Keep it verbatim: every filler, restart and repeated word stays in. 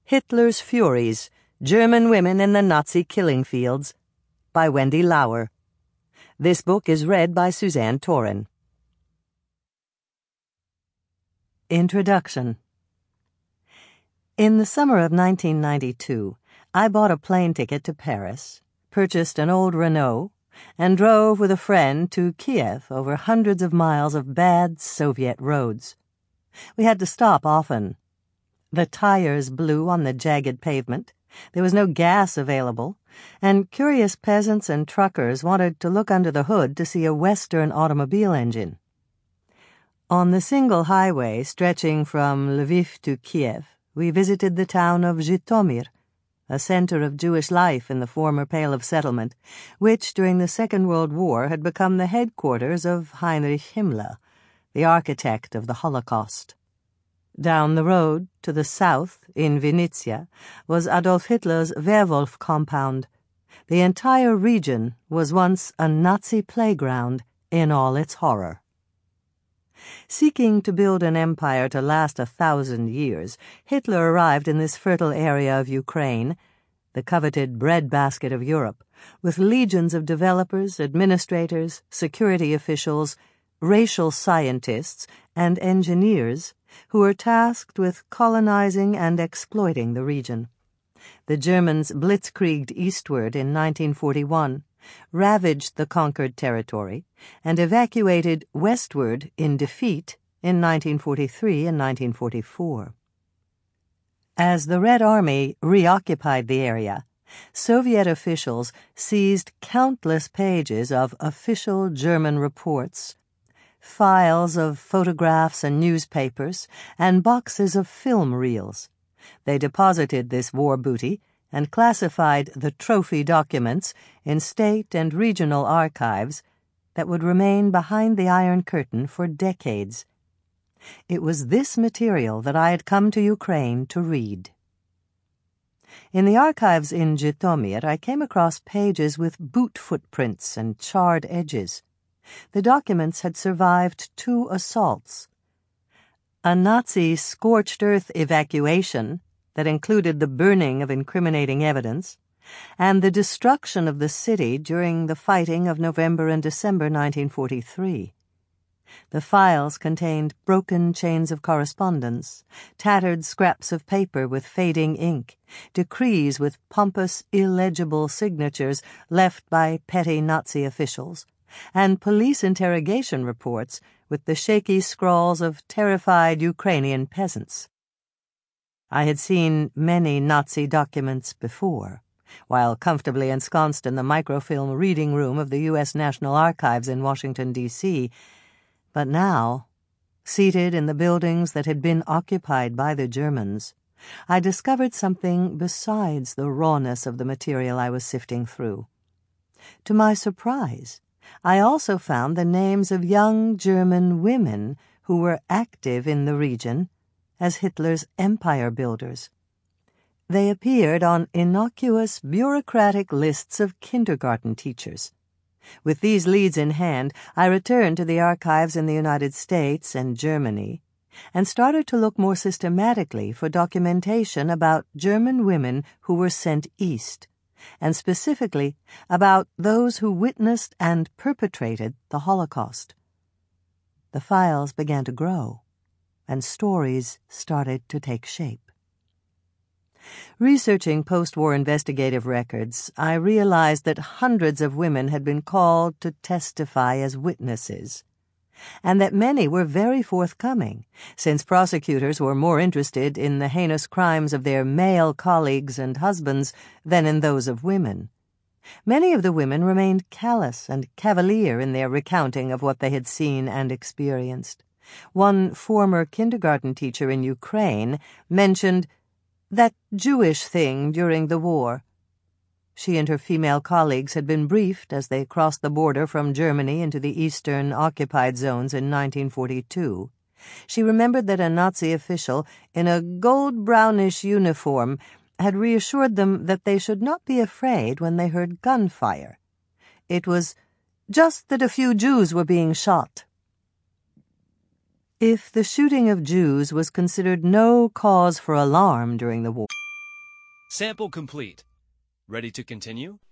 Hitler's Furies, German Women in the Nazi Killing Fields, by Wendy Lauer. This book is read by Suzanne Torin. Introduction. In the summer of nineteen ninety-two, I bought a plane ticket to Paris, purchased an old Renault, and drove with a friend to Kiev over hundreds of miles of bad Soviet roads. We had to stop often. The tires blew on the jagged pavement, there was no gas available, and curious peasants and truckers wanted to look under the hood to see a Western automobile engine. On the single highway stretching from Lviv to Kiev, we visited the town of Zhytomyr, a center of Jewish life in the former Pale of Settlement, which during the Second World War had become the headquarters of Heinrich Himmler, the architect of the Holocaust. Down the road, to the south, in Vinnytsia, was Adolf Hitler's Werwolf compound. The entire region was once a Nazi playground in all its horror. Seeking to build an empire to last a thousand years, Hitler arrived in this fertile area of Ukraine, the coveted breadbasket of Europe, with legions of developers, administrators, security officials, racial scientists, and engineers who were tasked with colonizing and exploiting the region. The Germans blitzkrieged eastward in nineteen forty-one, ravaged the conquered territory, and evacuated westward in defeat in nineteen forty-three and nineteen forty-four. As the Red Army reoccupied the area, Soviet officials seized countless pages of official German reports, files of photographs and newspapers, and boxes of film reels. They deposited this war booty and classified the trophy documents in state and regional archives that would remain behind the Iron Curtain for decades. It was this material that I had come to Ukraine to read. In the archives in Zhytomyr, I came across pages with boot footprints and charred edges. The documents had survived two assaults. A Nazi scorched earth evacuation that included the burning of incriminating evidence, and the destruction of the city during the fighting of November and December nineteen forty-three. The files contained broken chains of correspondence, tattered scraps of paper with fading ink, decrees with pompous, illegible signatures left by petty Nazi officials, and police interrogation reports with the shaky scrawls of terrified Ukrainian peasants. I had seen many Nazi documents before, while comfortably ensconced in the microfilm reading room of the U S National Archives in Washington, D C, but now, seated in the buildings that had been occupied by the Germans, I discovered something besides the rawness of the material I was sifting through. To my surprise, I also found the names of young German women who were active in the region as Hitler's empire builders. They appeared on innocuous bureaucratic lists of kindergarten teachers. With these leads in hand, I returned to the archives in the United States and Germany and started to look more systematically for documentation about German women who were sent east, and specifically about those who witnessed and perpetrated the Holocaust. The files began to grow, and stories started to take shape. Researching post-war investigative records, I realized that hundreds of women had been called to testify as witnesses, and that many were very forthcoming, since prosecutors were more interested in the heinous crimes of their male colleagues and husbands than in those of women. Many of the women remained callous and cavalier in their recounting of what they had seen and experienced. One former kindergarten teacher in Ukraine mentioned that Jewish thing during the war. She and her female colleagues had been briefed as they crossed the border from Germany into the eastern occupied zones in nineteen forty-two. She remembered that a Nazi official in a gold-brownish uniform had reassured them that they should not be afraid when they heard gunfire. It was just that a few Jews were being shot. If the shooting of Jews was considered no cause for alarm during the war, Sample complete. Ready to continue?